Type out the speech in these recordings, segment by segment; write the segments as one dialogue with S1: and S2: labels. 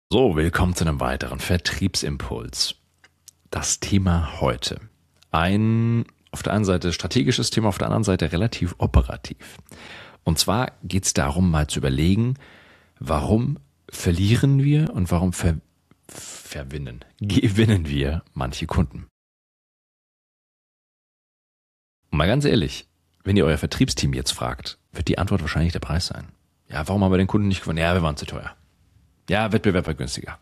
S1: So, willkommen zu einem weiteren Vertriebsimpuls. Das Thema heute. Ein auf der einen Seite strategisches Thema, auf der anderen Seite relativ operativ. Und zwar geht es darum, mal zu überlegen, warum verlieren wir und warum gewinnen wir manche Kunden. Und mal ganz ehrlich, wenn ihr euer Vertriebsteam jetzt fragt, wird die Antwort wahrscheinlich der Preis sein. Ja, warum haben wir den Kunden nicht gewonnen? Ja, wir waren zu teuer. Ja, Wettbewerb war günstiger.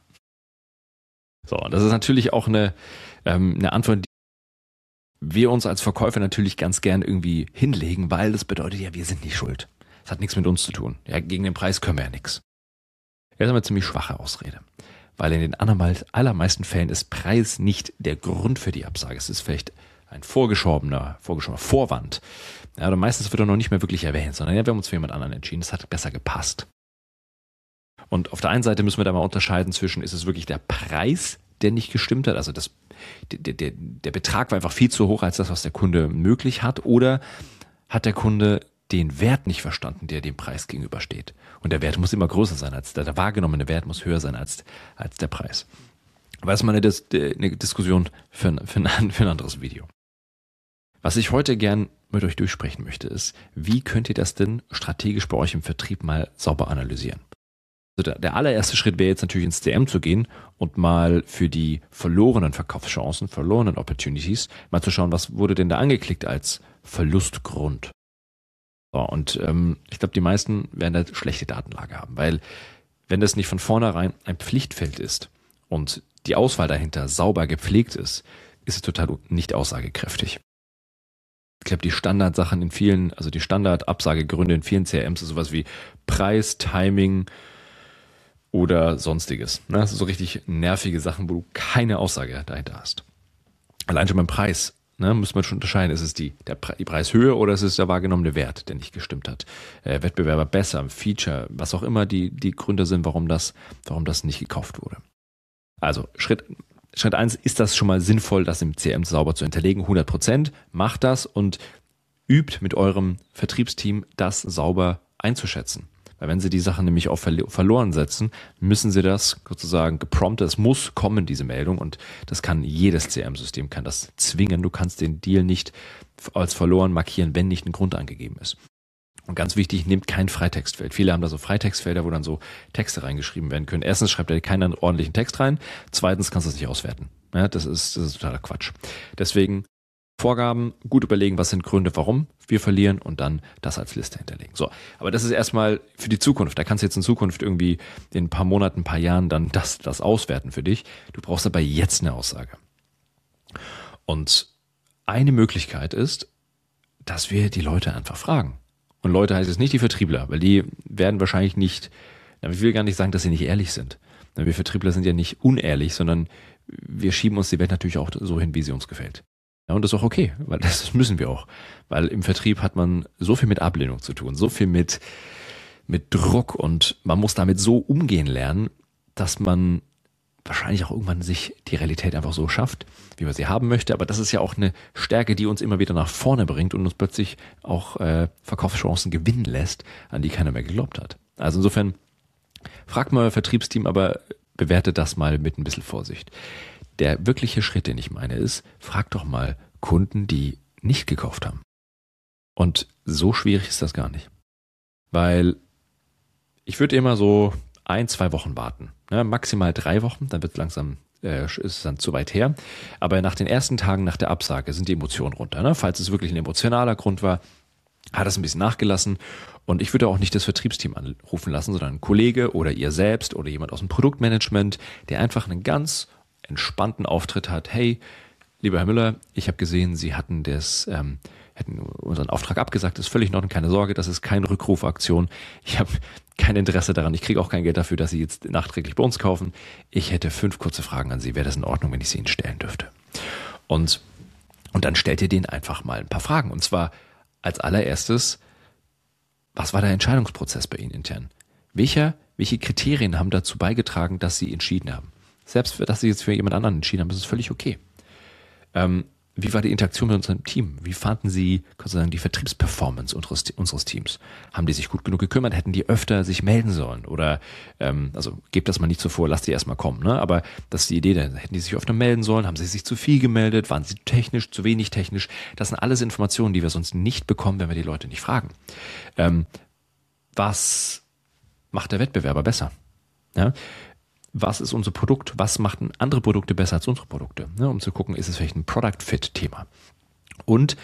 S1: So, und das ist natürlich auch eine Antwort, die wir uns als Verkäufer natürlich ganz gern irgendwie hinlegen, weil das bedeutet ja, wir sind nicht schuld. Das hat nichts mit uns zu tun. Ja, gegen den Preis können wir ja nichts. Das ist aber eine ziemlich schwache Ausrede. Weil in den allermeisten Fällen ist Preis nicht der Grund für die Absage. Es ist vielleicht ein vorgeschobener Vorwand. Ja, oder meistens wird er noch nicht mehr wirklich erwähnt, sondern ja, wir haben uns für jemand anderen entschieden. Das hat besser gepasst. Und auf der einen Seite müssen wir da mal unterscheiden zwischen, ist es wirklich der Preis, der nicht gestimmt hat, also der Betrag war einfach viel zu hoch als das, was der Kunde möglich hat, oder hat der Kunde den Wert nicht verstanden, der dem Preis gegenübersteht. Und der Wert muss immer größer sein, als der wahrgenommene Wert muss höher sein als der Preis. Aber das ist mal eine Diskussion für ein anderes Video. Was ich heute gern mit euch durchsprechen möchte, ist, wie könnt ihr das denn strategisch bei euch im Vertrieb mal sauber analysieren? Also der allererste Schritt wäre jetzt natürlich ins CM zu gehen und mal für die verlorenen Verkaufschancen, verlorenen Opportunities, mal zu schauen, was wurde denn da angeklickt als Verlustgrund. So, und ich glaube, die meisten werden da schlechte Datenlage haben, weil wenn das nicht von vornherein ein Pflichtfeld ist und die Auswahl dahinter sauber gepflegt ist es total nicht aussagekräftig. Ich glaube, die Standardsachen die Standardabsagegründe in vielen CRMs ist sowas wie Preis, Timing oder sonstiges. Das sind so richtig nervige Sachen, wo du keine Aussage dahinter hast. Allein schon beim Preis muss man schon unterscheiden, ist es die Preishöhe oder ist es der wahrgenommene Wert, der nicht gestimmt hat. Wettbewerber besser, Feature, was auch immer die Gründe sind, warum das nicht gekauft wurde. Also Schritt 1, ist das schon mal sinnvoll, das im CRM sauber zu hinterlegen? 100%, macht das und übt mit eurem Vertriebsteam, das sauber einzuschätzen. Weil wenn sie die Sachen nämlich auf verloren setzen, müssen sie das sozusagen gepromptet, es muss kommen, diese Meldung, und das kann jedes CRM-System, kann das zwingen. Du kannst den Deal nicht als verloren markieren, wenn nicht ein Grund angegeben ist. Und ganz wichtig, nehmt kein Freitextfeld. Viele haben da so Freitextfelder, wo dann so Texte reingeschrieben werden können. Erstens schreibt er keinen ordentlichen Text rein, zweitens kannst du es nicht auswerten. Ja, das ist totaler Quatsch. Deswegen Vorgaben, gut überlegen, was sind Gründe, warum wir verlieren, und dann das als Liste hinterlegen. So, aber das ist erstmal für die Zukunft. Da kannst du jetzt in Zukunft irgendwie in ein paar Monaten, ein paar Jahren dann das auswerten für dich. Du brauchst aber jetzt eine Aussage. Und eine Möglichkeit ist, dass wir die Leute einfach fragen. Und Leute heißt jetzt nicht die Vertriebler, weil die werden wahrscheinlich nicht, ich will gar nicht sagen, dass sie nicht ehrlich sind. Wir Vertriebler sind ja nicht unehrlich, sondern wir schieben uns die Welt natürlich auch so hin, wie sie uns gefällt. Ja, und das ist auch okay, weil das müssen wir auch. Weil im Vertrieb hat man so viel mit Ablehnung zu tun, so viel mit Druck, und man muss damit so umgehen lernen, dass man wahrscheinlich auch irgendwann sich die Realität einfach so schafft, wie man sie haben möchte. Aber das ist ja auch eine Stärke, die uns immer wieder nach vorne bringt und uns plötzlich auch Verkaufschancen gewinnen lässt, an die keiner mehr geglaubt hat. Also insofern, fragt mal euer Vertriebsteam, aber bewertet das mal mit ein bisschen Vorsicht. Der wirkliche Schritt, den ich meine, ist, fragt doch mal Kunden, die nicht gekauft haben. Und so schwierig ist das gar nicht. Weil ich würde immer so 1-2 Wochen warten. Ja, maximal 3 Wochen, dann wird langsam, ist es dann zu weit her. Aber nach den ersten Tagen nach der Absage sind die Emotionen runter. Ne? Falls es wirklich ein emotionaler Grund war, hat es ein bisschen nachgelassen. Und ich würde auch nicht das Vertriebsteam anrufen lassen, sondern ein Kollege oder ihr selbst oder jemand aus dem Produktmanagement, der einfach einen ganz entspannten Auftritt hat. Hey, lieber Herr Müller, ich habe gesehen, Sie hätten unseren Auftrag abgesagt. Das ist völlig in Ordnung, keine Sorge, das ist keine Rückrufaktion. Ich habe kein Interesse daran. Ich kriege auch kein Geld dafür, dass Sie jetzt nachträglich bei uns kaufen. Ich hätte 5 kurze Fragen an Sie. Wäre das in Ordnung, wenn ich sie Ihnen stellen dürfte? Und dann stellt ihr denen einfach mal ein paar Fragen. Und zwar als allererstes, was war der Entscheidungsprozess bei Ihnen intern? Welche Kriterien haben dazu beigetragen, dass Sie entschieden haben? Selbst, dass Sie jetzt für jemand anderen entschieden haben, ist es völlig okay. wie war die Interaktion mit unserem Team? Wie fanden Sie sozusagen die Vertriebsperformance unseres Teams? Haben die sich gut genug gekümmert? Hätten die öfter sich melden sollen? Oder, also gebt das mal nicht so vor, lasst die erstmal kommen, ne? Aber das ist die Idee, dann hätten die sich öfter melden sollen? Haben sie sich zu viel gemeldet? Waren sie technisch, zu wenig technisch? Das sind alles Informationen, die wir sonst nicht bekommen, wenn wir die Leute nicht fragen. Was macht der Wettbewerber besser? Ja? Was ist unser Produkt? Was machen andere Produkte besser als unsere Produkte? Ne, um zu gucken, ist es vielleicht ein Product-Fit-Thema? Und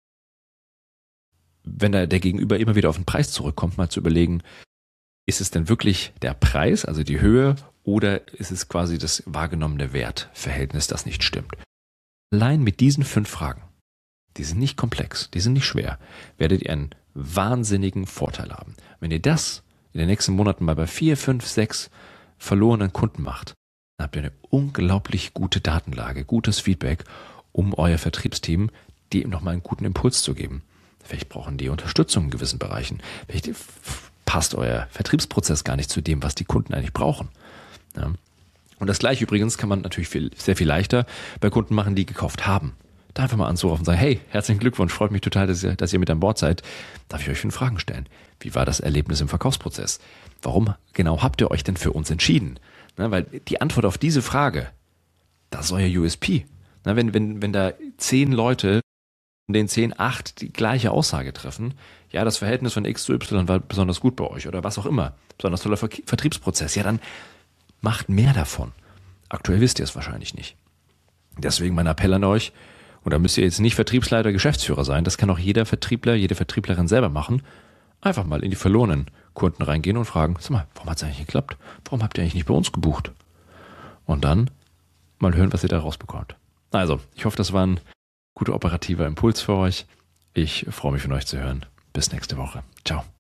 S1: wenn der Gegenüber immer wieder auf den Preis zurückkommt, mal zu überlegen, ist es denn wirklich der Preis, also die Höhe, oder ist es quasi das wahrgenommene Wertverhältnis, das nicht stimmt? Allein mit diesen 5 Fragen, die sind nicht komplex, die sind nicht schwer, werdet ihr einen wahnsinnigen Vorteil haben. Wenn ihr das in den nächsten Monaten mal bei 4, 5, 6 verlorenen Kunden macht, dann habt ihr eine unglaublich gute Datenlage, gutes Feedback, um euer Vertriebsteam dem nochmal einen guten Impuls zu geben. Vielleicht brauchen die Unterstützung in gewissen Bereichen. Vielleicht passt euer Vertriebsprozess gar nicht zu dem, was die Kunden eigentlich brauchen. Ja. Und das Gleiche übrigens kann man natürlich sehr viel leichter bei Kunden machen, die gekauft haben. Da einfach mal anzurufen und sagen, hey, herzlichen Glückwunsch, freut mich total, dass ihr mit an Bord seid. Darf ich euch 5 Fragen stellen? Wie war das Erlebnis im Verkaufsprozess? Warum genau habt ihr euch denn für uns entschieden? Na, weil die Antwort auf diese Frage, das ist euer USP. Na, wenn da 10 Leute, von den 10, 8 die gleiche Aussage treffen, ja, das Verhältnis von X zu Y war besonders gut bei euch oder was auch immer, besonders toller Vertriebsprozess, ja, dann macht mehr davon. Aktuell wisst ihr es wahrscheinlich nicht. Deswegen mein Appell an euch, und da müsst ihr jetzt nicht Vertriebsleiter, Geschäftsführer sein, das kann auch jeder Vertriebler, jede Vertrieblerin selber machen. Einfach mal in die verlorenen Kunden reingehen und fragen, sag mal, warum hat es eigentlich geklappt? Warum habt ihr eigentlich nicht bei uns gebucht? Und dann mal hören, was ihr da rausbekommt. Also, ich hoffe, das war ein guter operativer Impuls für euch. Ich freue mich von euch zu hören. Bis nächste Woche. Ciao.